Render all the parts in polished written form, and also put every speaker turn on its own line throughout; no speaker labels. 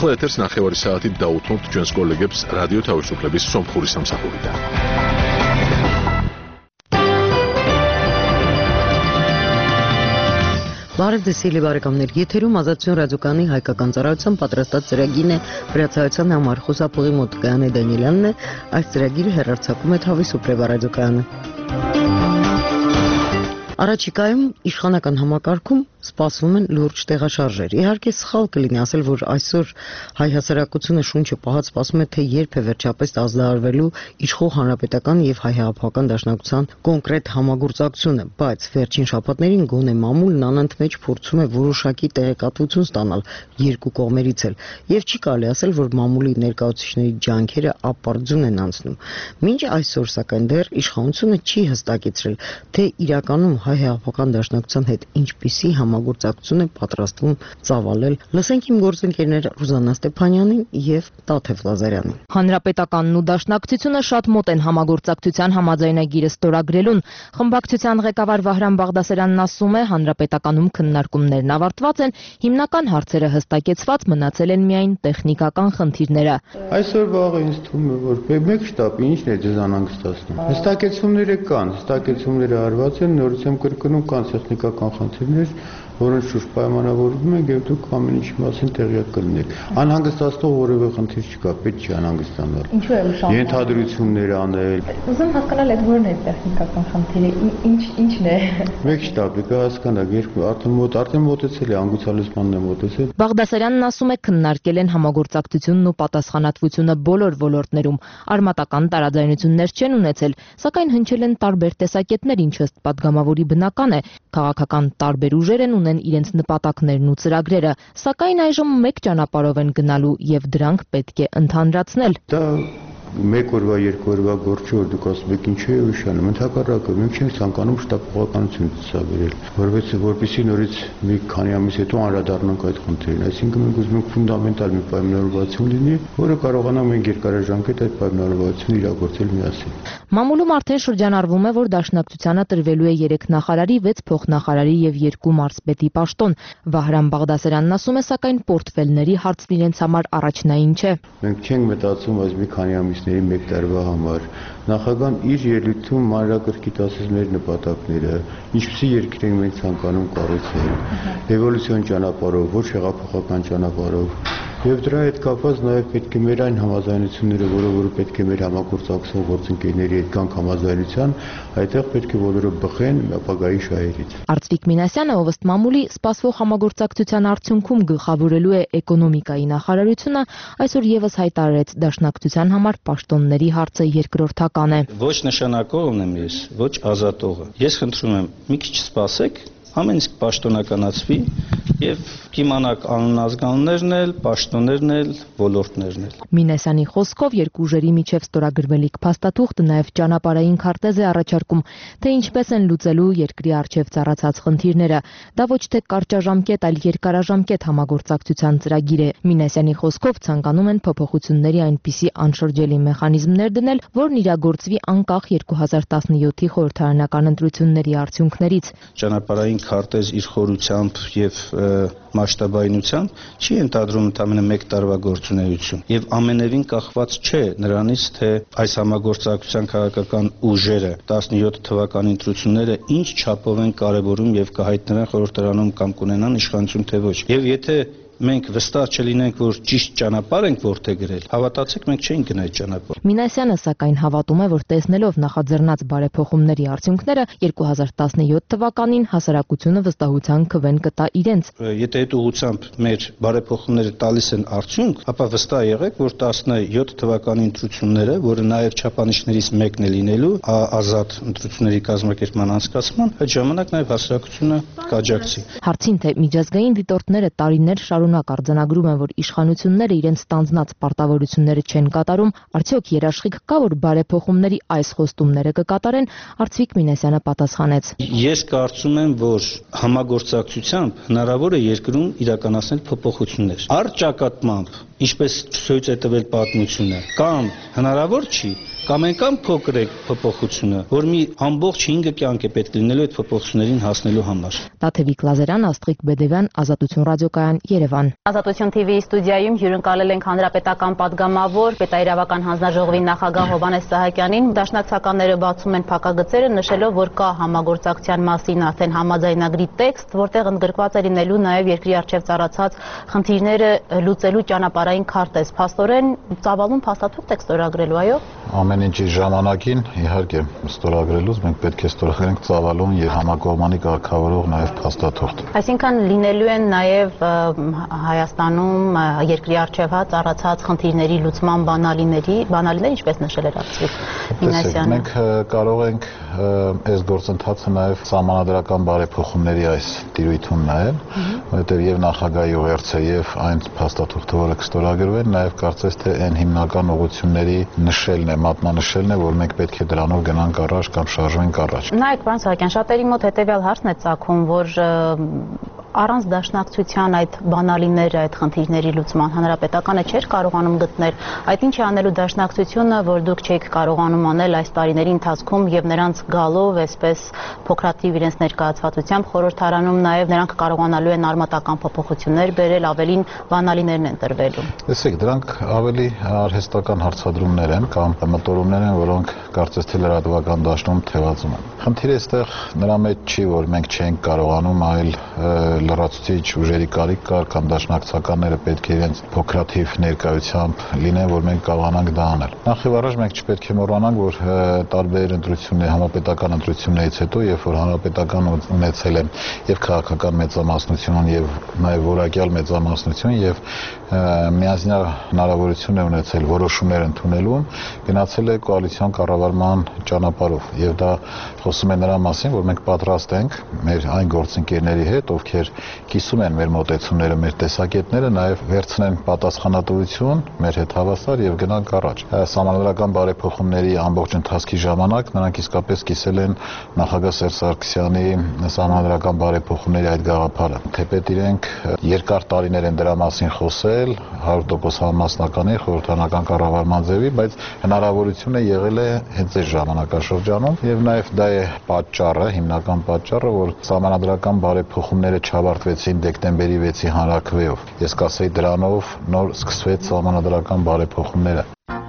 ახლა ეთერს 9 საათით დაუთმობთ ჩვენს კოლეგებს რადიო თავისუფლების სომხური სამსახურიდან.
Բարև բարեկամներ, եթերում ազատություն ռադիոկայանի հայկական ծառայության պատրաստած ծրագիրն է, վրացայության համար խոսափողի մոտ Գայանե Դանիելյանն է, այս ծրագիրը հեռարձակում է Թավիսուպրե ռադիոկայանը։ Առաջիկայում իշխանական համակարգում սպասվում են լուրջ տեղաշարժեր։ Իհարկե սխալ կլինի ասել, որ այսօր հայ հասարակությունը շունչը պահած սպասում է, թե երբ է վերջապես ազդարարվելու իշխող հանրապետական եւ հայ հեղափոխական դաշնակցության կոնկրետ համագործակցությունը, բայց վերջին շաբաթներին գոնե մամուլն անընդմեջ փորձում է որոշակի տեղեկատվություն ստանալ երկու կողմերից էլ, եւ չի կարելի ասել, որ մամուլի ներկայացուցիչների ջանքերը ապարդյուն են անցնում։ Մինչ այսօր սակայն դեռ իշխանությունը չի հստակեցրել, թե իրականում հայ հեղափոխական դաշնակցության հետ ինչպիսի համագործակցություն է պատրաստվում ծավալել։ Լսենք իմ գործընկերներ Ռուզաննա Ստեփանյանին եւ Տաթև Լազարյանին։
Հանրապետականն ու դաշնակցությունը շատ մոտ են համագործակցության համաձայնագիրը ստորագրելուն։ Խմբակցության ղեկավար Վահրամ Բաղդասարյանն ասում է, հանրապետականում քննարկումներն ավարտված են, հիմնական հարցերը հստակեցված, մնացել են միայն տեխնիկական խնդիրները։
Այսօր վաղը ինձ թվում է, որ մեկ շտապ ինչն է ձեզ անհանգստացնում։ Հստակեցումները կան, հստակեցումները արված են, նորից եմ կրկնում, կան տեխնիկական խնդիրներ, որոնց շուրջ պայմանավորվում ենք եւ դուք ամեն ինչի մասին տեղյակ կլինեք։ Անհանգստացնող որևէ խնդիր չկա, պետք չի անհանգստանալ։
Ինչու է ուշադրում։
Ենթադրություններ անել։
Ուզում հասկանալ այդ որն է տեխնիկական խնդիրը, ինչն է։
Մեկ շտապ կհասկանաք, արդեն մոտեցել է, անգուցալուծմանն է մոտեցել։
Բաղդասարյանն ասում է, քննարկել են համագործակցությունն ու պատասխանատվությունը բոլոր ոլորտներում։ Արմատական տարաձայնություններ չեն ունեցել, սակայն հնչել են տարբեր տեսակետներ, ինչը ըստ падգամավորի բնական է։ Քաղաքական տարբեր ուժեր են ունեն իրենց նպատակներն ու ծրագրերը, սակայն այժմ մեկ ճանապարհով են գնալու եւ դրանք պետք է ընդհանրացնել։
Դա մեկ օրվա, երկու օրվա գործ չէ, որ դուք ասում եք ինչ է ուշանում, ընդհակառակը մենք չենք ցանկանում շտապողականություն ցուցաբերել, որովհետեւ նորից մի քանի ամիս հետո անդրադառնանք այդ խնդրին, այսինքն մենք ուզում ենք ֆունդամենտալ մի պայմանավորվածություն լինի, որը կարողանա մենք երկարաժամկետ այդ պայմանավորվածությունը իրագործել միասին։
Մամուլում արդեն շրջանառվում է, որ դաշնակցությանը տրվելու է 3 նախարարի, 6 փոխնախարարի եւ 2 մարզպետի պաշտոն։ Վահրամ Բաղդասարյանն ասում է, սակայն պորտֆելների հարցն իրենց համար առաջնային չէ։
Մենք չենք մտածում այս մի քանի ամիսների մեկ տարվա համար։ Նախագահան իր ելույթում մանրակրկիտ ասեց մեր նպատակները, ինչպիսի երկիր ենք մենք ցանկանում կառուցել, էվոլյուցիոն ճանապարհով, ոչ հեղափոխական ճանապարհով։ Եվ դրա հետ կապված նաև պետք է մեր այն համաձայնությունները, որը պետք է մեր համագործակցող գործընկերների հետ կան համաձայնության, այդտեղ պետք է բոլորը բխեն ապագայի շահերից։
Արծվիկ Մինասյանը, ով ըստ մամուլի սպասվող համագործակցության արդյունքում գլխավորելու է էկոնոմիկայի նախարարությունը, այսօր եւս հայտարարեց դաշնակցության համար պաշտոնների հարցը երկրորդական է։
Ոչ նշանակողն եմ ես, ոչ ազատողը։ Ես խնդրում եմ, մի քիչ սպասեք, ամեն ինչ պաշտոնականացվի եւ կիմանաք անունազգաններն էլ, պաշտոններն էլ, ոլորտներն էլ։
Մինասյանի խոսքով երկու ուժերի միջև ստորագրվելիք փաստաթուղթը նաև ճանապարհային քարտեզ է առաջարկում, թե ինչպես են լուծելու երկրի առջև ծառացած խնդիրները։ Դա ոչ թե կարճաժամկետ, այլ երկարաժամկետ համագործակցության ծրագիր է։ Մինասյանի խոսքով ցանկանում են փոփոխությունների այնպիսի անշրջելի մեխանիզմներ դնել, որն իրագործվի անկախ 2017-ի խորհրդարանական ընտրությունների արդյունքներից։
Ճանապարհային քարտեզ իր խորությամբ եւ մասշտաբայնությամբ չի ընդադրում ընդամենը մեկ տարվա գործունեություն եւ ամենևին կախված չէ նրանից, թե այս համագործակցության քաղաքական ուժերը 17 թվականի ընտրությունները ինչ չափով են կարևորում եւ կհայտնվեն խորհրդարանում կամ կունենան իշխանություն թե ոչ։ Եվ եթե մենք վստահ չլինենք, որ ճիշտ ճանապարհ ենք որդեգրել, հավատացեք, մենք չենք գնա այդ ճանապարհ։
Մինասյանը սակայն հավատում է, որ տեսնելով նախաձեռնած բարեփոխումների արդյունքները 2017 թվականին հասարակությունը վստահության քվեն կտա իրենց։
Եթե այդ ուղղությամբ մեր բարեփոխումները տալիս են արդյունք, ապա վստահ եղեք, որ 17 թվականի ընտրությունները, որը նաև չափանիշներից մեկն է լինելու ազատ ընտրությունների կազմակերպման անցկացման, այդ ժամանակ նաև հասարակությունը կաջակցի։
Հարցին, թե միջազգային դիտորդները տարիներ շարունակ արձանագրում են, որ իշխանությունները իրենց ստանձնած պարտավորությունները չեն կատարում, արդյոք երաշխիք կա, որ բարեփոխումների այս խոստումները կկատարեն, Արծվիկ Մինասյանը պատասխանեց.
Ես կարծում եմ, որ համագործակցությամբ հնարավոր է երկրում իրականացնել փոփոխություններ։ Առ ճակատմամբ, ինչպես ցույց է տվել պատմությունը, կամ հնարավոր չի, Կամ այնքան փոքր է փոփոխությունը, որ մի ամբողջ 5 կյանք է պետք լինելու այդ փոփոխություններին հասնելու համար։
Տաթևիկ Լազարյան, Աստղիկ Բեդևյան, Ազատություն ռադիոկայան, Երևան։
Ազատություն TV-ի ստուդիայում հյուրընկալել ենք հանրապետական падգամավոր, պետաիրավական հանձնաժողովի նախագահ Հովհաննես Սահակյանին։ Դաշնակցականները բացում են փակագծերը, նշելով, որ կա համագործակցության մասին արդեն համաձայնագրի տեքստ, որտեղ ընդգրկված է լինելու նաև երկրի առջև ծառացած խնդիրները լուծելու ճանապարհային քարտեզ։ Փաստորեն ծավալուն փաստաթուղթ եք ստորագրելու, այո։
Ամեն ինչի ժամանակին, իհարկե, ստորագրելուց մենք պետք է ստորագրենք ծավալուն եւ համակողմանի կարգավորող նաեւ փաստաթուղթ։
Այսինքն լինելու են նաեւ Հայաստանում երկրի առջև ծառացած խնդիրների լուծման բանալիներ, ինչպես նշել էր Արտվիկ Մինասյանը։
Մենք կարող ենք այս գործընթացը նաեւ սահմանադրական բարեփոխումների այս տիրույթում նայել, որովհետեւ եւ նախագահի ուղերձը եւ այն փաստաթուղթը, որը կստորագրվեն, նաեւ կարծես թե այն հիմնական ուղղությունների նշելն է, մատնանշելն է, որ մենք պետք է դրանով գնանք առաջ կամ շարժվենք առաջ։
Նայեք, պարոն Սահակյան, շատերի մոտ հետեւյալ հարցն է ծագում, որ առանց դաշնակցության այդ բանալիները, այդ խնդիրների լուծման հանրապետականը չէր կարողանում գտնել։ Այդ ինչ է անելու դաշնակցությունը, որ դուք չեք կարողանում անել այս տարիների ընթացքում եւ նրանց գալով այսպես փոքրաթիվ իրենց ներկայացվածությամբ խորհրդարանում նաեւ նրանք կարողանալու են արմատական փոփոխություններ բերել, ավելին բանալիներն են տրվելու։
Տեսեք, դրանք ավելի արհեստական հարցադրումներ են կամ մտորումներ են, որոնք կարծես թե լրատվական դաշտում թևածում են։ Խնդիրը այստեղ նրա մեջ չի, որ մենք չենք կարողանում, այլ լրացուցիչ ուժերի կարիք կար կամ դաշնակցականները պետք է իրենց փոքրաթիվ ներկայությամբ լինեն, որ մենք կարողանանք դա անել։ Նախ եւ առաջ մենք չպետք է մոռանանք, որ տարբեր ընտրություններ, համապետական ընտրություններից հետո, երբ որ հանրապետական ունեցել են եւ քաղաքական մեծամասնություն եւ նաեւ որակյալ մեծամասնություն եւ միասնական հնարավորություն է ունեցել որոշումներ ընդունելու, գնացել է կոալիցիոն կառավարման ճանապարհով եւ դա խոսում է նրա մասին, որ մենք պատրաստ ենք մեր այն գործընկերների հետ, ովքեր կիսում են մեր մոտեցումները, մեր տեսակետները, նաև վերցնեն պատասխանատվություն մեր հետ հավասար եւ գնանք առաջ։ Սահմանադրական բարեփոխումների ամբողջ ընթացքի ժամանակ նրանք իսկապես կիսել են նախագահ Սերժ Սարգսյանի սահմանադրական բարեփոխումների այդ գաղափարը։ Թեպետ իրենք երկար տարիներ են դրա մասին խոսել, 100% համասնական է խորհրդարանական կառավարման ձևի, բայց հնարավորությունը եղել է հենց այս ժամանակաշրջանում եւ նաեւ դա է պատճառը, հիմնական պատճառը, որ սահմանադրական բարեփոխումները չավարտվեցին դեկտեմբերի 6-ի հանրաքվեով։ Ես կասեի դրանով նոր սկսվեց սահմանադրական բարեփոխումները։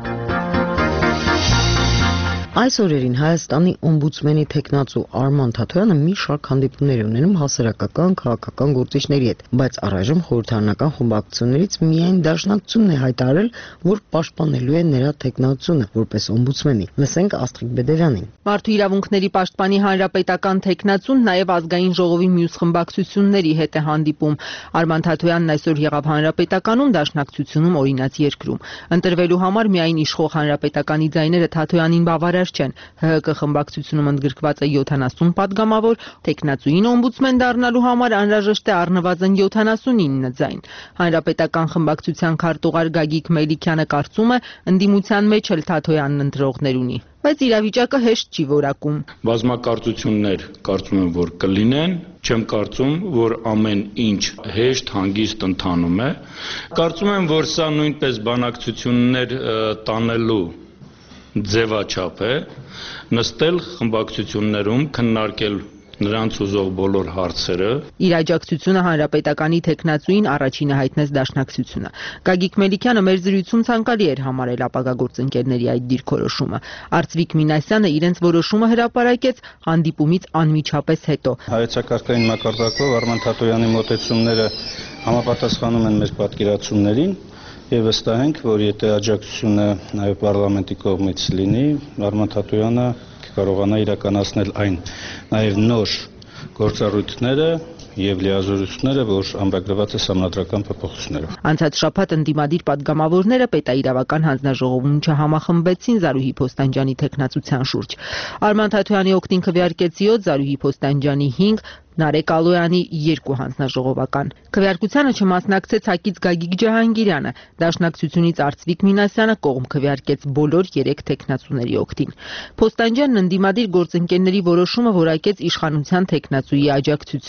Այս օրերին Հայաստանի օմբուդսմենի թեկնածու Արման Թաթոյանը մի շարք հանդիպումներ ունենում հասարակական, քաղաքական գործիչների հետ, բայց առայժմ խորհրդարանական խմբակցություններից միայն Դաշնակցությունն է հայտարարել, որ պաշտպանելու է նրա թեկնածությունը որպես օմբուդսմենի։ Լսենք Աստղիկ Բեդևյանին։
Մարդու իրավունքների պաշտպանի հանրապետական թեկնածուն նաև ազգային ժողովի մյուս խմբակցությունների հետ է հանդիպում։ Արման Թաթոյանն այսօր եղավ հանրապետականում, Դաշնակցությունում օրինաց երկրում։ Ընտրվելու համար միայն իշխող հանրապետականի ձայները Թաթոյանին բավարար չեն։ ՀՀԿ խմբակցությունում ընդգրկված է 70 падգամավոր, թեկնածուին օմբուդսմեն դառնալու համար անհրաժեշտ է առնվազն 79 ձայն։ Հանրապետական խմբակցության քարտուղար Գագիկ Մելիքյանը կարծում է, ընդդիմության մեջ էլ Թաթոյանն ընտրողներ ունի, բայց իրավիճակը հեշտ չի որակում։
Բազմակարծություններ կարծում եմ, որ կլինեն, չեմ կարծում, որ ամեն ինչ հեշտ հանգիստ ընթանում է։ Կարծում եմ, որ սա նույնպես բանակցություններ տանելու ձևաչափ է, նստել խմբակցություններում, քննարկել նրանց ուզող բոլոր հարցերը։
Իր աջակցությունը հանրապետականի թեկնածուին առաջինը հայտնեց Դաշնակցությունը։ Գագիկ Մելիքյանը մեր զրույցում ցանկալի էր համարել ապագա գործընկերների այդ դիրքորոշումը։ Արտվիկ Մինասյանը իրենց որոշումը հրապարակեց հանդիպումից անմիջապես հետո։
Հայեցակարգային մակարդակով Արման Թաթոյանի մոտեցումները համապատասխանում են մեր պատկերացումներին։ Եվ վստահ ենք, որ եթե աջակցությունը նաև պարլամենտի կողմից լինի, Արման Թաթոյանը կարողանա իրականացնել այն նաև նոր գործառույթները եւ լիազորությունները, որ ամրագրված է սահմանադրական փոփոխություններով։
Անցած շաբաթ ընդդիմադիր падգամավորները պետաիրավական հանձնաժողովում չհամախմբեցին Զարուհի Փոստանջյանի թեկնածության շուրջ։ Արման Թաթոյանի օգտին քվեարկեց 7, Զարուհի Փոստանջյանի 5, Նարեկ Ալոյանի 2 հանձնաժողովական։ Քվեարկությանը չմասնակցեց Հակից Գագիկ Ջահանգիրյանը, Դաշնակցությունից Արտվիկ Մինասյանը կողմ քվեարկեց բոլոր 3 թեկնածուների օգտին։ Փոստանջյանն ընդդիմադիր գործընկերների որոշումը որակեց իշխանության թեկնածուի աջակցություն։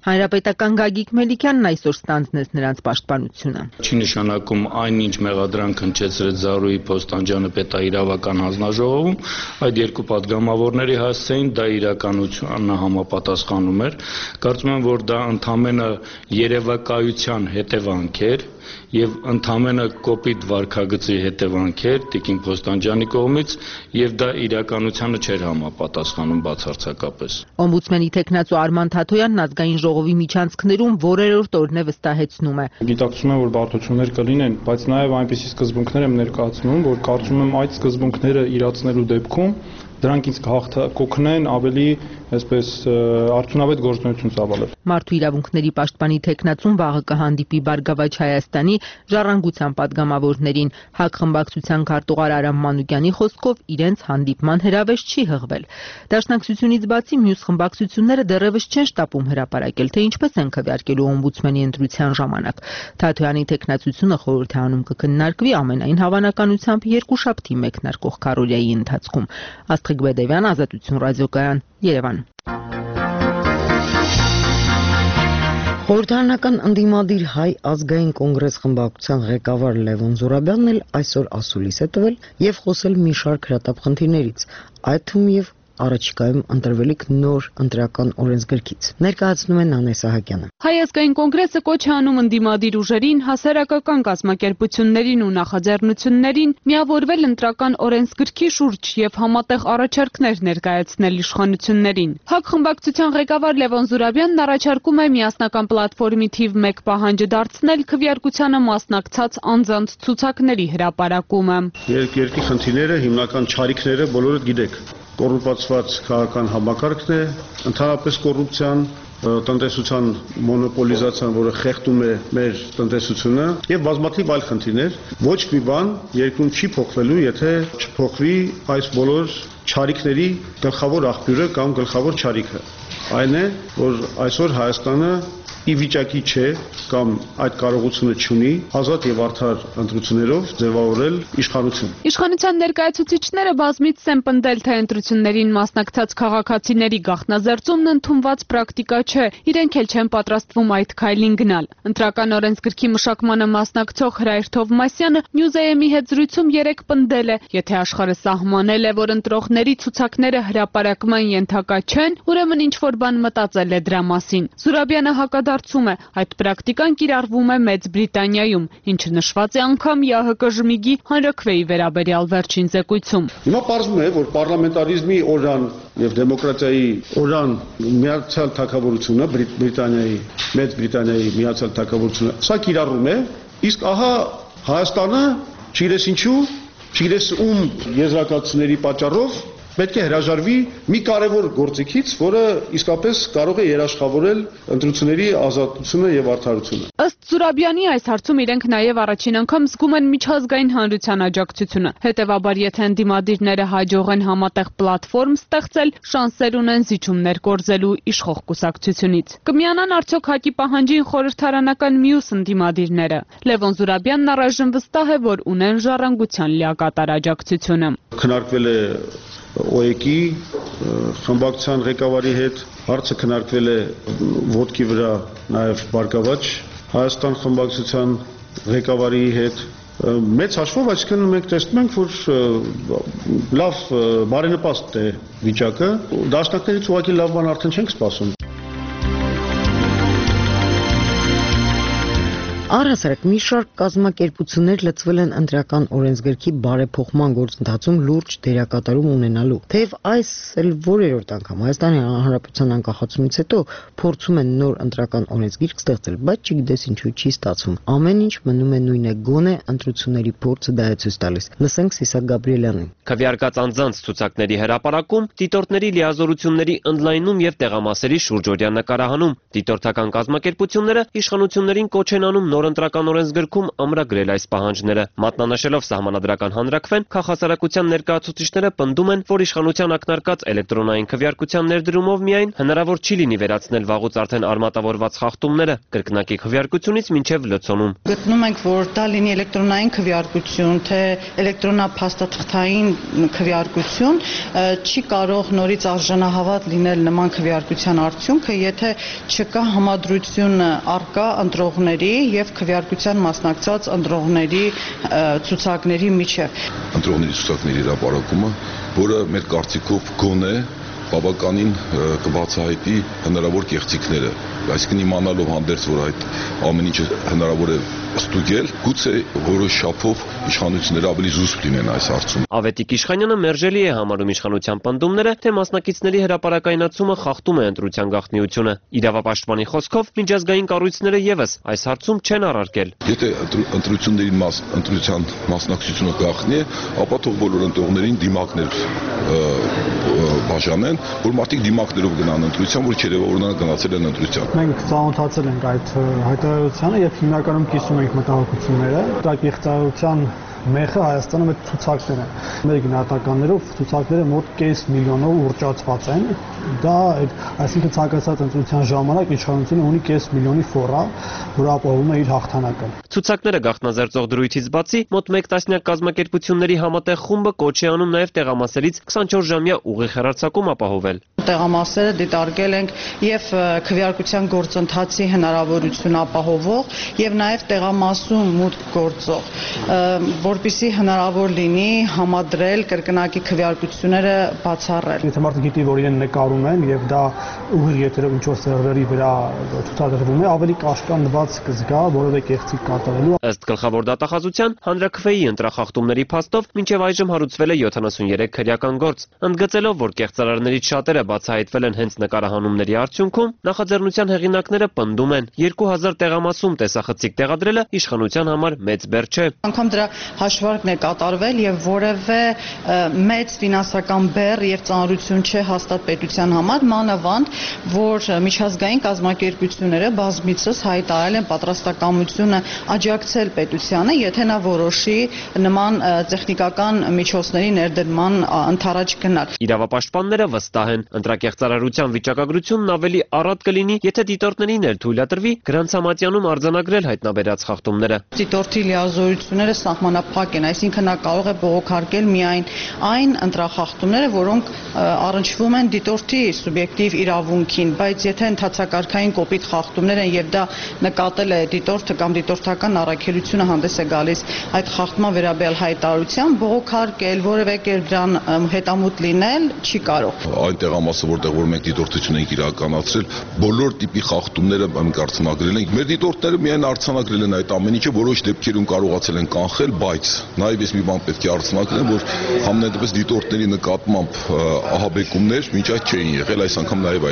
Հանրապետական Գագիկ Մելիքյանն այսօր ստանձնեց նրանց պաշտպանությունը։
Չի նշանակում այնինչ մեղադրանք հնչեցրեց Զարուհի Փոստանջյանը պետաիրավական հանձնաժողովում, այդ երկու պատգամավորների հասցեին դա իրականությանը համապատասխանում էր։ Կարծում եմ, որ դա ընդամենը երևակայության հետևանք էր եւ ընդամենը կոպիտ վարքագծի հետևանք էր Տիկին Փոստանջյանի կողմից եւ դա իրականությանը չէր համապատասխանում բացարձակապես։
Օմբուդսմենի տեխնացու Արման Թաթոյանն ազգային ժողովի միջանցքներում որերորդ օրն է վստահեցնում է։
Գիտակցում եմ, որ բարդություններ կլինեն, բայց նաեւ այնպիսի սկզբունքներ եմ ներկայացնում, որ կարծում եմ այդ սկզբունքները իրացնելու դեպքում դրանք ինձ կօգնեն ավելի այսպես արդյունավետ գործունեություն ծավալել։
Մարդու իրավունքների պաշտպանի տեխնացուն վաղը կհանդիպի Բարգավաճ Հայաստանի ժառանգության պատգամավորներին։ ՀԱԿ խմբակցության քարտուղար Արամ Մանուկյանի խոսքով իրենց հանդիպման հրավեր չի հղվել։ Դաշնակցությունից բացի մյուս խմբակցությունները դեռևս չեն շտապում հրապարակել, թե ինչպես են քվեարկելու օմբուդսմենի ընտրության ժամանակ։ Թաթոյանի տեխնացությունը խորհրդի անում կքննարկվի ամենայն հավանականությամբ երկուշաբթի մեկնարկող քարոզիայի ընթացքում։ Աստղիկ Բեդևյան, Ազատություն ռադիոկայան, Երևան։
Խորհրդարանական ընդդիմադիր Հայ ազգային կոնգրես խմբակցության ղեկավար Լևոն Զուրաբյանն էլ այսօր ասուլիս է տվել եւ խոսել մի շարք հրատապ խնդիրներից, այդ թվում եւ առաջիկայում ընտրվելիք նոր ընտրական օրենսգրքից։ Ներկայացնում է Նանե Սահակյանը։
Հայ ազգային կոնգրեսը կոչ է անում ընդդիմադիր ուժերին, հասարակական կազմակերպություններին ու նախաձեռնություններին միավորվել ընտրական օրենսգրքի շուրջ եւ համատեղ առաջարկներ ներկայացնել իշխանություններին։ ՀԱԿ խմբակցության ղեկավար Լևոն Զուրաբյանն առաջարկում է միասնական պլատֆորմի թիվ 1 պահանջը դարձնել քվեարկությանը մասնակցած անձանց ցուցակների հրապարակումը։
Երկրի խնդիրները, հիմնական չարիքները բոլորը գիտեք։ Կոռուպացված քաղաքական համակարգն է, ընդհանրապես կոռուպցիան, տնտեսության մոնոպոլիզացիան, որը խեղդում է մեր տնտեսությունը եւ բազմաթիվ այլ խնդիրներ, ոչ մի բան երկրում չի փոխվելու, եթե չփոխվի այս բոլոր չարիքների գլխավոր աղբյուրը կամ գլխավոր չարիքը։ Այն է, որ այսօր Հայաստանը ի վիճակի չէ կամ այդ կարողությունը չունի ազատ եւ արդար ընտրություններով ձևավորել իշխանություն։
Իշխանության ներկայացուցիչները բազմիցս են պնդել, թե ընտրություններին մասնակցած քաղաքացիների գաղտնազերծումն ընդունված պրակտիկա չէ, իրենք էլ չեն պատրաստվում այդ քայլին գնալ։ Ընտրական օրենսգրքի մշակմանը մասնակցող Հրայր Թովմասյանը News-am-ի հետ զրույցում երեկ պնդել է, եթե աշխարհը սահմանել է, որ ընտրողների ցուցակները հրապարակման ենթակա չեն, ուրեմն ինչ որ բան մտածել է դրա մասին։ Զուրաբյանը հակադարձում է, այդ պրակտիկան կիրառվում է Մեծ Բրիտանիայում, ինչը նշված է անգամ ՀՀԿ ժմիգի հանրաքվեի վերաբերյալ վերջին զեկույցում։
Հիմա պարզվում է, որ պարլամենտարիզմի օրրան եւ դեմոկրատիայի օրրան միացյալ թագավորությունը, Մեծ Բրիտանիայի միացյալ թագավորությունը, սա կիրառում է, իսկ ահա Հայաստանը չգիտես ինչու, չգիտես ում եզրակացությունների պատճառով պետք է հրաժարվի մի կարևոր գործիքից, որը իսկապես կարող է երաշխավորել ընտրությունների ազատությունը եւ արդարությունը։
Ըստ Զուրաբյանի այս հարցում իրենք նաեւ առաջին անգամ զգում են միջազգային հանրության աջակցությունը։ Հետևաբար, եթե ընդդիմադիրները հաջողեն համատեղ պլատֆորմ ստեղծել, շանսեր ունեն զիջումներ կորզելու իշխող կուսակցությունից։ Կմիանան արդյոք ՀԱԿ-ի պահանջին խորհրդարանական մյուս ընդդիմադիրները։ Լևոն Զուրաբյանն առայժմ վստահ է, որ ունեն ժառանգության լիակատար աջակցությունը։
Քննարկվել է ՕԵԿ-ի խմբակցության ղեկավարի հետ, հարցը քննարկվել է ոտքի վրա նաև Բարգավաճ Հայաստան խմբակցության ղեկավարի հետ։ Մեծ հաշվով, այսինքն մենք տեսնում ենք, որ լավ բարենպաստ է վիճակը, դաշնակներից ուղղակի լավ բան արդեն չենք սպասում։
Առհասարակ մի շարք կազմակերպություններ լծվել են ընտրական օրենսգրքի բարեփոխման գործընթացում լուրջ դերակատարում ունենալու։ Թեև այս էլ որերորդ անգամ Հայաստանի Հանրապետության անկախացումից հետո փորձում են նոր ընտրական օրենսգիրք ստեղծել, բայց չգիտես ինչու չի ստացվում։ Ամեն ինչ մնում է նույնը, գոնե ընտրությունների փորձը դա է ցույց տալիս։ Լսենք Սիսակ Գաբրիելյանին։
Քվեարկած անձանց ցուցակների հրապարակում, դիտորդների լիազորությունների ընդլայնում եւ տեղամասերի շուրջօրյա նկարահանում։ Դիտորդական կազմակերպությունները իշխանություններին կոչ են անում նոր նոր ընտրական օրենսգրքում ամրագրել այս պահանջները։ Մատնանշելով սահմանադրական հանրաքվեն, քաղաքասարակության ներկայացուցիչները պնդում են, որ իշխանության ակնարկած էլեկտրոնային քվեարկության ներդրումով միայն հնարավոր չի լինի վերացնել վաղուց արդեն արմատավորված խախտումները կրկնակի քվեարկությունից մինչև լցոնում։
Գտնում ենք, որ դա լինի էլեկտրոնային քվեարկություն, թե էլեկտրոնափաստաթղթային քվեարկություն, չի կարող նորից արժանահավատ լինել նման քվեարկության արդյունքը, եթե չկա համադրություն առկա ընտրողների եւ քվեարկության մասնակցած ընտրողների ցուցակների միջև։
Ընտրողների ցուցակների հրապարակումը, որը մեր կարծիքով գոնե բավականին կբացահայտի հնարավոր կեղծիքները, այսինքն իմանալով հանդերձ, որ այդ ամեն ինչը հնարավոր է ստուգել, գուցե որոշ չափով իշխանությունները ավելի զուսպ լինեն այս հարցում։
Ավետիք Իշխանյանը մերժելի է համարում իշխանության պնդումները, թե մասնակիցների հրապարակայնացումը խախտում է ընտրության գաղտնիությունը։ Իրավապաշտպանի խոսքով միջազգային կառույցները եւս այս հարցում չեն առարկել։
Եթե ընտրության մասնակցությունը գաղտնի է, ապա թող բոլոր ընտրողներին դիմակներ բաժանեն, որ մարդիկ դիմակներով գնան ընտրության, որ չերևավորնան գնացել են ընտրության։
Մենք ծանոթացել ենք այդ հայտարարությանը եւ հիմնականում կիսում ենք մտահոգությունները։ Դա կեղծարարության մեխը Հայաստանում այդ ցուցակներ են։ Մեր գնահատականներով ցուցակները մոտ 5 միլիոնով ուռճացված են։ Դա այսինքն ցանկացած ընտրության ժամանակ իշխանությունը ունի 5 միլիոնի ֆորա, որ ապահովում է իր հաղթանակը։
Ցուցակները գաղտնազերծող դրույթից բացի մոտ 1 տասնյակ կազմակերպությունների համատեղ խումբը կոչ է անում նաև տեղամասերից 24-ժամյա ուղիղ հեռարձակում ապահովել։
Տեղամասերը դիտարկել ենք եւ քվեարկության գործընթացի հնարավորություն ապահովող եւ նաեւ տեղամասում մուտք գործող, որպեսզի հնարավոր լինի համադրել կրկնակի քվեարկությունները բացառել։
Եթե մարդը գիտի, որ իրեն նկարում են եւ դա ուղիղ եթերով ինչ-որ սերվերի վրա ցուցադրվում է, ավելի կաշկանդված կզգա որևէ կեղծիք կատարելու։
Ըստ գլխավոր դատախազության, հանրաքվեի ընտրախախտումների փաստով մինչև այժմ հարուցվել է 73 քրեական գործ։ Ընդգծելով, որ կեղծարարներից շատերը բացահայտվել են հենց նկարահանումների արդյունքում, նախաձեռնության հեղինակները պնդում են 2000 տեղամասում տեսախցիկ տեղադրելը իշխանության համար մեծ բեռ չէ։
Անգամ դրա հաշվարկն է կատարվել եւ որևէ մեծ ֆինանսական բեռ եւ ծանրություն չէ հաստատ պետության համար, մանավանդ որ միջազգային կազմակերպությունները բազմիցս հայտարարել են պատրաստակամությունը աջակցել պետությանը, եթե նա որոշի նման տեխնիկական միջոցների ներդրման ընթരാճ գնալ։
Իրավապաշտպանները վստահ են, ընտրակեղծարարության վիճակագրությունն ավելի առատ կլինի, եթե դիտորդներին էլ թույլատրվի Գրանցամատյանում արձանագրել հայտնաբերած խախտումները։
Դիտորդի լիազորությունները սահմանափակ են, այսինքն նա կարող է բողոքարկել միայն այն ընտրախախտումները, որոնք առնչվում են դիտորդի սուբյեկտիվ իրավունքին, բայց եթե ընթացակարգային կոպիտ խախտումներ են եւ դա նկատել է դիտորդը կամ դիտորդական առաքելությունը հանդես է գալիս այդ խախտման վերաբերյալ հայտարարության, բողոքարկել, որևէ կերպ դրան հետամուտ լինել չի կարող։
Այն տեղամասը, որտեղ որ մենք դիտորդություն ենք իրականացրել, բոլոր տիպի խախտումները մենք արձանագրել ենք։ Մեր դիտորդները միայն արձանագրել են այդ ամեն ինչը, որոշ դեպքերում կարողացել են կանխել, բայց նաեւ ես մի բան պետք է արձանագրեմ, որ համենայնդեպս դիտորդների նկատմամբ ահաբեկումներ մինչ այդ չէին եղել, այս անգամ նաեւ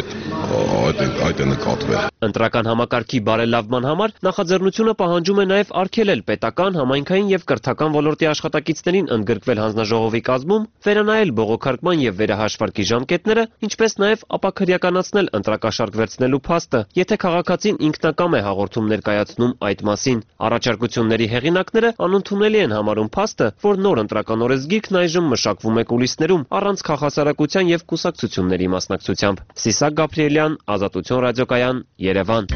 այդ է նկատվել։
Ընտրական համակարգի բարելավման համար նախաձեռնությունը պահանջում է նաև արգելել պետական, համայնքային եւ կրթական ոլորտի աշխատակիցներին ընդգրկվել հանձնաժողովի կազմում, վերանայել բողոքարկման եւ վերահաշվարկի ժամկետները, ինչպես նաև ապաքրյականացնել ընտրակաշարք վերցնելու փաստը, եթե քաղաքացին ինքնակամ է հաղորդում ներկայացնում այդ մասին։ Առաջարկությունների հեղինակները անընդունելի են համարում փաստը, որ նոր ընտրական օրենսգիրքն այժմ մշակվում է կուլիսներում, առանց քաղաքասարակության եւ կուսակցությունների մասնակցությամբ։ Սիսակ Գաբրիելյան, Ազատություն ռադիոկայան, Երևան։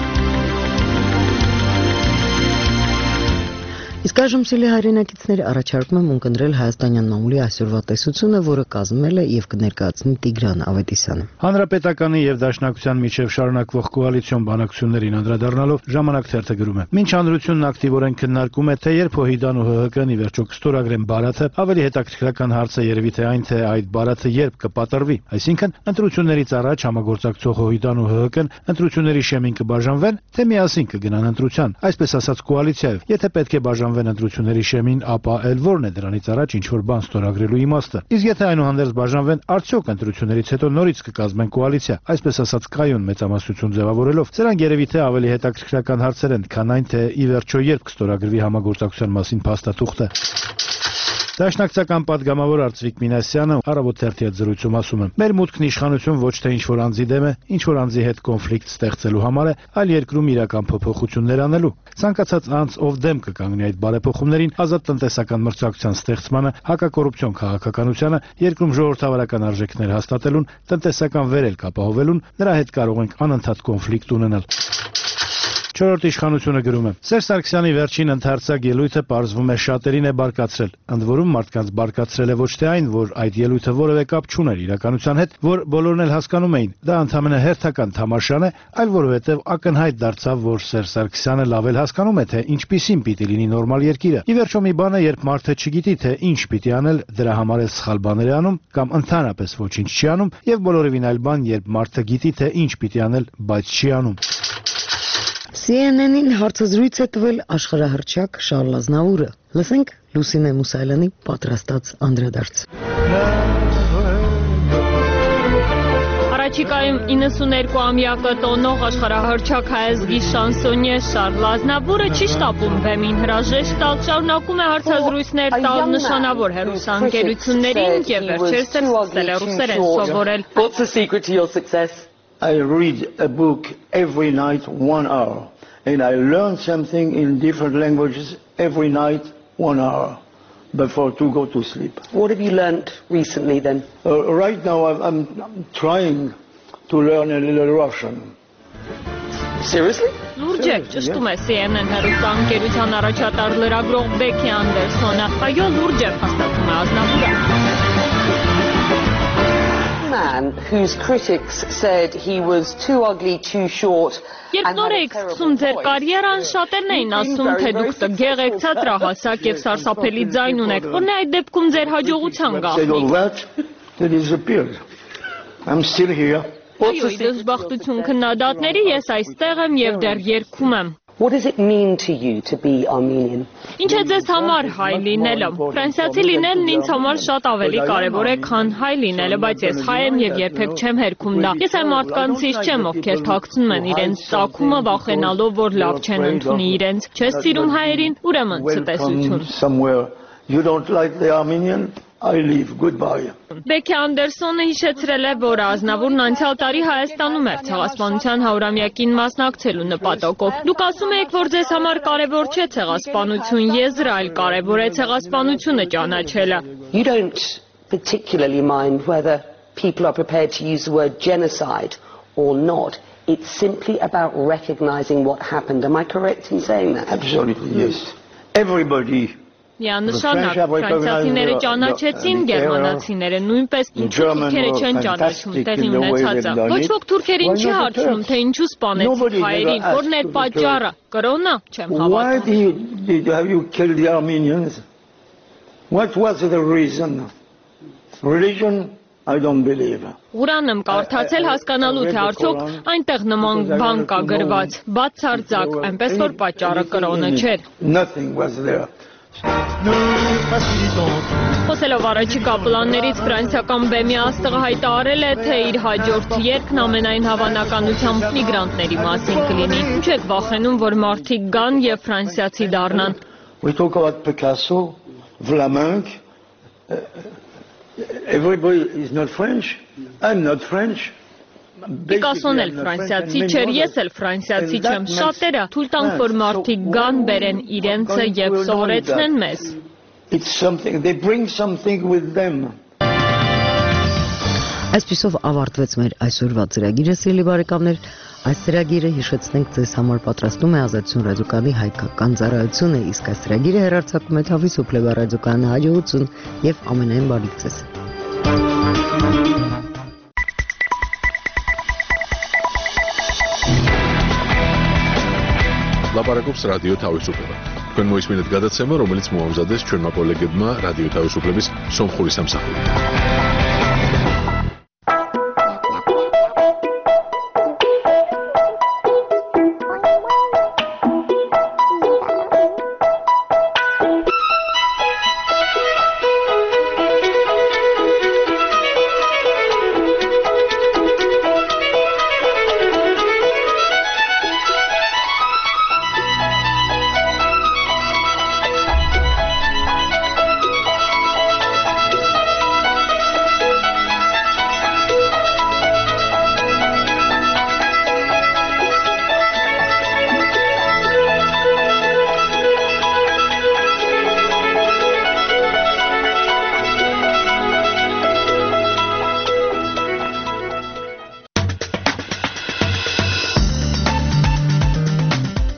Իսկ այժմ սիրելի հայրենակիցների առաջարկում եմ ունկնդրել հայաստանյան մամուլի այսօրվա տեսությունը, որը կազմել է եւ կներկայացնի Տիգրան Ավետիսյանը։
Հանրապետականի եւ Դաշնակցության միջև շարունակվող կոալիցիոն բանակցություններին անդրադառնալով ժամանակ թերթը գրում է. Մինչ հանրությունն ակտիվորեն քննարկում է, թե երբ ՀՅԴ-ն ու ՀՀԿ-ն ի վերջո կստորագրեն բարաթը, ավելի հետաքրքրական հարց է երևի թե այն, թե այդ բարաթը երբ կպատռվի։ Այսինքն, ընտրություններից առաջ համագործակցող ՀՅԴ-ն ու ՀՀԿ-ն ընտրությունների շեմին կբաժանվեն, թե միասին կգնան ընտրության, այսպես ասած կոալիցիայով։ Եթե պետք է բաժանվեն ընտրությունների շեմին, ապա էլ որն է դրանից առաջ ինչ որ բան ստորագրելու իմաստը։ Իսկ եթե այնուհանդերձ բաժանվեն, արդյոք ընտրություններից հետո նորից կկազմեն կոալիցիա, այսպես ասած կայուն մեծամասնություն ձևավորելով։ Սրանք երևի թե ավելի հետաքրքրական հարցեր են, քան այն, թե ի վերջո երբ կստորագրվի համագործակցության մասին փաստաթուղթը։ Դաշնակցական պատգամավոր Արծվիկ Մինասյանը Առավոտ թերթի հետ զրույցում ասում է. «Մեր մուտքն իշխանություն ոչ թե ինչ-որ անձի դեմ է, ինչ-որ անձի հետ կոնֆլիկտ ստեղծելու համար է, այլ երկրում իրական փոփոխություններ անելու։ Ցանկացած անձ, ով դեմ կկանգնի այդ բարեփոխումներին, ազատ տնտեսական մրցակցության ստեղծմանը, հակակոռուպցիոն քաղաքականությանը, երկրում ժողովրդավարական արժեքներ հաստատելուն, տնտեսական վերելք ապահովելուն, նրա հետ կարող ենք անընդհատ կոնֆլիկտ ունենալ»։ Չորրորդ իշխանությունը գրում է. Սերժ Սարգսյանի վերջին ընդհարցակ ելույթը պարզվում է շատերին է բարկացրել։ Ընդ որում մարդկանց բարկացրել է ոչ թե այն, որ այդ ելույթը որևէ կապ չուներ իրականության հետ, որ բոլորն էլ հասկանում էին, դա ընդհանրապես հերթական թամաշան է, այլ որովհետև ակնհայտ դարձավ, որ Սերժ Սարգսյանը լավ էլ հասկանում է, թե ինչպիսին պիտի լինի նորմալ երկիրը։ Ի վերջո մի բան է, երբ մարդը չգիտի, թե ինչ պիտի անել, դրա համար է սխալ բաներ է անում կամ ընդհանրապես ոչինչ չի անում, եւ բոլորովին այլ բան, երբ մարդը գիտի, թե ինչ պիտի անել, բայց չի անում։
CNN-ին հարցազրույց է տվել աշխարհահռչակ Շարլ Ազնավուրը։ Լսենք Լուսինե Մուսայելյանի պատրաստած անդրադարձ։
Առաջիկայում 92-ամյակը տոնող աշխարհահռչակ հայազգի շանսոնյե Շարլ Ազնավուրը չի շտապում բեմին հրաժեշտ տալ, շարունակում է հարցազրույցներ տալ նշանավոր հեռուստաընկերություններին եւ վերջերս էլ սկսել է ռուսերեն սովորել։
What's the secret to your success? I read a book every night 1 hour and I learn something in different languages every night 1 hour before to go to sleep. What have you learned recently then? Right now I'm trying to learn a little Russian. Seriously?
Լուրջ է, ճշտում է CNN հեռուստաընկերության առաջատար լրագրող Բեքի Անդերսոնը։ Այո, լուրջ է, հաստատում է Ազնավուրը։
Man whose critics said he was too ugly, too short.
Երբ նոր եք սկսում ձեր կարիերան, շատերն էին ասում, թե դուք տգեղ եք, ցածրահասակ եւ սարսափելի ձայն ունեք, որն է այդ դեպքում ձեր հաջողության գաղտնիք։
I'm still here.
Այո, դժբախտություն քննադատների, ես այստեղ եմ եւ դեռ երգում եմ։
What does it mean to you to be Armenian?
Ինչ է ձեզ համար հայ լինելը։ Ֆրանսիացի լինելն ինձ համար շատ ավելի կարևոր է, քան հայ լինելը, բայց ես հայ եմ եւ երբեք չեմ հերքում դա։ Ես այն մարդկանցից չեմ, ովքեր թաքցնում են իրենց ծագումը, վախենալով, որ լավ չեն ընդունի իրենց։ Չես սիրում հայերին, ուրեմն ցտեսություն։
You don't like the Armenian? I leave. Goodbye.
Բեքի Անդերսոնը հիշեցրել է, որ Ազնավուրն անցյալ տարի Հայաստանում էր ցեղասպանության 100-ամյակին մասնակցելու նպատակով։ Դուք ասում եք, որ ձեզ համար կարևոր չէ ցեղասպանություն եզրը, այլ կարևոր է ցեղասպանությունը ճանաչելը։
You don't particularly mind whether people are prepared to use the word genocide or not. It's simply about recognizing what happened. Am I correct in saying that? Absolutely, yes. Everybody
Միանշանակ, ֆրանսիացիները ճանաչեցին, գերմանացիները նույնպես, ինչու թուրքերը չեն ճանաչում տեղի ունեցածը։ Ոչ ոք թուրքերին չի հարցնում, թե ինչու սպանեցիք հայերին, որն էր պատճառը, կրոնը, չեմ հավատում։
Why have you killed the Armenians? What was the reason? Religion? I don't believe.
Ղուրանը եմ կարդացել հասկանալու, թե արդյոք այնտեղ նման բան կա գրված, բացարձակ, այնպես որ պատճառը կրոնը չէր։
Nothing was there.
Խոսելով առաջիկա պլաններից, ֆրանսիական բեմի աստղը հայտարարել է, թե իր հաջորդ երգն ամենայն հավանականությամբ միգրանտների մասին կլինի։ Ինչ եք վախենում, որ մարդիկ գան եւ ֆրանսիացի դառնան։
We talk about Picasso, Vlaminck. Everybody is not French. I'm not French.
Պիկասոն էլ ֆրանսիացի չէր, ես էլ ֆրանսիացի չեմ, շատերը թույլ տանք, որ մարդիկ գան, բերեն իրենցը եւ սովորեցնեն մեզ։
They bring something with them.
Այսպիսով ավարտվեց մեր այսօրվա ծրագիրը, սիրելի բարեկամներ։ Այս ծրագիրը հիշեցնենք ձեզ համար պատրաստում է Ազատություն ռադիոկայանի հայկական ծառայությունը, իսկ այս ծրագիրը հեռարձակում է Թավի Սուպլեվա ռադիոկայանի հաջողություն եւ ամենայն բարիք ձեզ։
Լապարակոպս ռադիո Թավիսուպլեվա։ Თქვენ მოისმინეთ გადაცემა, რომელიც მოამზადეს ჩვენმა კოლეგებმა რადიო თავისუფლების სომხური სამსახური.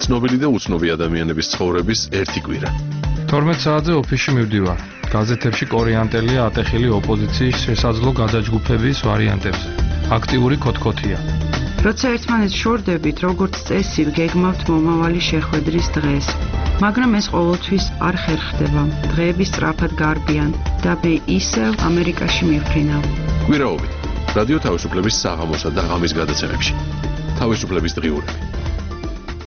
ცნობილი და უცნობი ადამიანების ცხოვრების ერთი კვირა.
12 საათზე ოფისში მივდივარ. გაზეთებში კორიანტელია ატეხილი ოპოზიციის შესაძლო გადაჯგუფების ვარიანტებზე. აქტიური ქოთქოთია.
როცა ერთმანეთს შორდებით, როგორც წესი, გეგმავთ მომავალი შეხვედრის დღეს. მაგრამ ეს ყოველთვის არ ხერხდება. დღეები სწრაფად გარბიან და მე ისევ ამერიკაში მივფრინავ.
კვირაობით რადიო თავისუფლების საღამოსა და ღამის გადაცემებში. თავისუფლების დღიურები.